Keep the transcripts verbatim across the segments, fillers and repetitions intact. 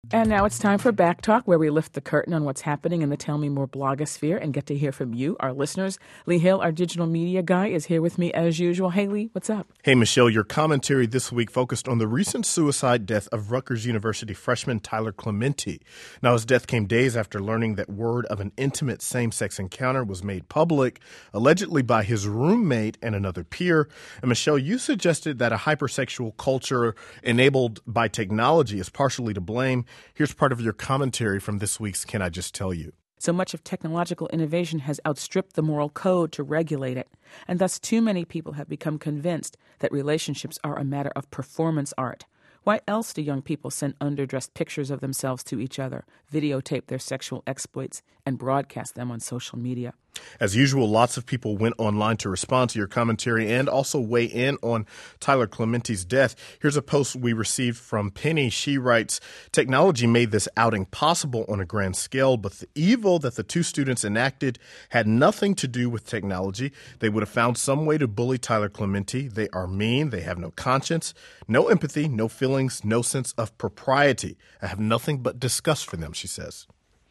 And now it's time for Back Talk, where we lift the curtain on what's happening in the Tell Me More blogosphere and get to hear from you, our listeners. Lee Hill, our digital media guy, is here with me as usual. Hey, Lee, what's up? Hey, Michelle, your commentary this week focused on the recent suicide death of Rutgers University freshman Tyler Clementi. Now, his death came days after learning that word of an intimate same-sex encounter was made public, allegedly by his roommate and another peer. And Michelle, you suggested that a hypersexual culture enabled by technology is partially to blame. Here's part of your commentary from this week's Can I Just Tell You? So much of technological innovation has outstripped the moral code to regulate it, and thus too many people have become convinced that relationships are a matter of performance art. Why else do young people send underdressed pictures of themselves to each other, videotape their sexual exploits, and broadcast them on social media? As usual, lots of people went online to respond to your commentary and also weigh in on Tyler Clementi's death. Here's a post we received from Penny. She writes, technology made this outing possible on a grand scale, but the evil that the two students enacted had nothing to do with technology. They would have found some way to bully Tyler Clementi. They are mean. They have no conscience, no empathy, no feelings, no sense of propriety. I have nothing but disgust for them, she says.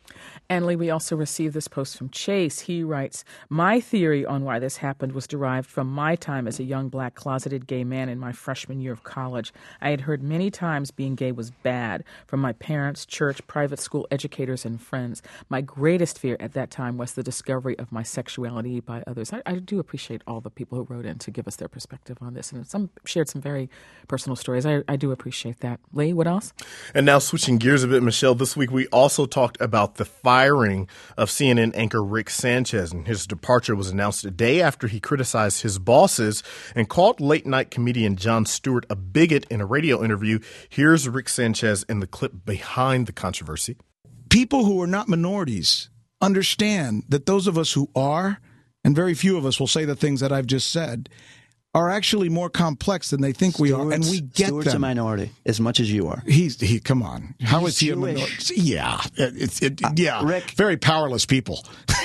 And Lee, we also received this post from Chase. He writes, my theory on why this happened was derived from my time as a young black closeted gay man in my freshman year of college. I had heard many times being gay was bad from my parents, church, private school educators, and friends. My greatest fear at that time was the discovery of my sexuality by others. I, I do appreciate all the people who wrote in to give us their perspective on this, and some shared some very personal stories. I, I do appreciate that. Lee, what else? And now switching gears a bit, Michelle, this week we also talked about the firing of C N N anchor Rick Sanchez, and his departure was announced a day after he criticized his bosses and called late-night comedian Jon Stewart a bigot in a radio interview. Here's Rick Sanchez in the clip behind the controversy. People who are not minorities understand that those of us who are, and very few of us will say the things that I've just said, are actually more complex than they think Stewart's, we are, and we get Stewart's them. a minority as much as you are. He's he. Come on, how He's is he Jewish. a minority? Yeah, it's it, Uh, yeah. Rick, very powerless people.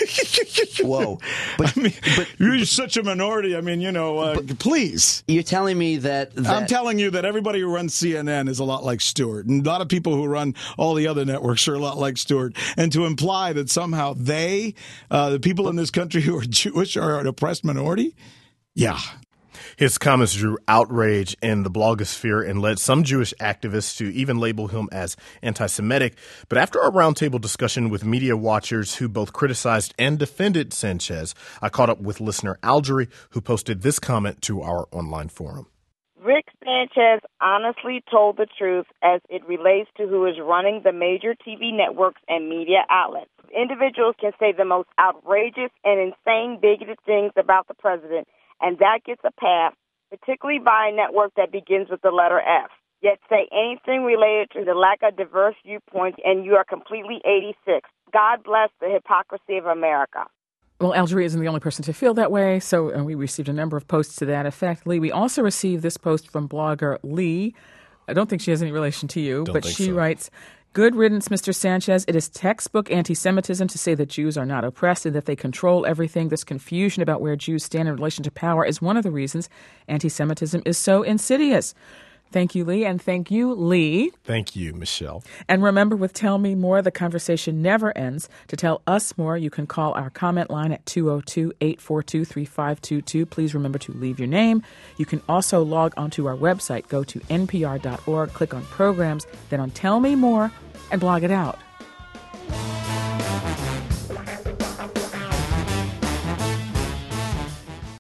Whoa, but, I mean, but you're but, such a minority. I mean, you know, uh, but, please. You're telling me that, that I'm telling you that everybody who runs C N N is a lot like Stewart, and a lot of people who run all the other networks are a lot like Stewart. And to imply that somehow they, uh, the people in this country who are Jewish, are an oppressed minority, yeah. His comments drew outrage in the blogosphere and led some Jewish activists to even label him as anti-Semitic. But after a roundtable discussion with media watchers who both criticized and defended Sanchez, I caught up with listener Algery, who posted this comment to our online forum. Rick Sanchez honestly told the truth as it relates to who is running the major T V networks and media outlets. Individuals can say the most outrageous and insane bigoted things about the president, and that gets a pass, particularly by a network that begins with the letter F. Yet say anything related to the lack of diverse viewpoints, and you are completely eighty-six. God bless the hypocrisy of America. Well, Algeria isn't the only person to feel that way, so uh, we received a number of posts to that effect. Lee, we also received this post from blogger Lee. I don't think she has any relation to you, Don't but think she so. writes, good riddance, Mister Sanchez. It is textbook anti-Semitism to say that Jews are not oppressed and that they control everything. This confusion about where Jews stand in relation to power is one of the reasons anti-Semitism is so insidious. Thank you, Lee, and thank you, Lee. Thank you, Michelle. And remember, with Tell Me More, the conversation never ends. To tell us more, you can call our comment line at two oh two, eight four two, three five two two. Please remember to leave your name. You can also log onto our website. Go to N P R dot org, click on Programs, then on Tell Me More, and blog it out.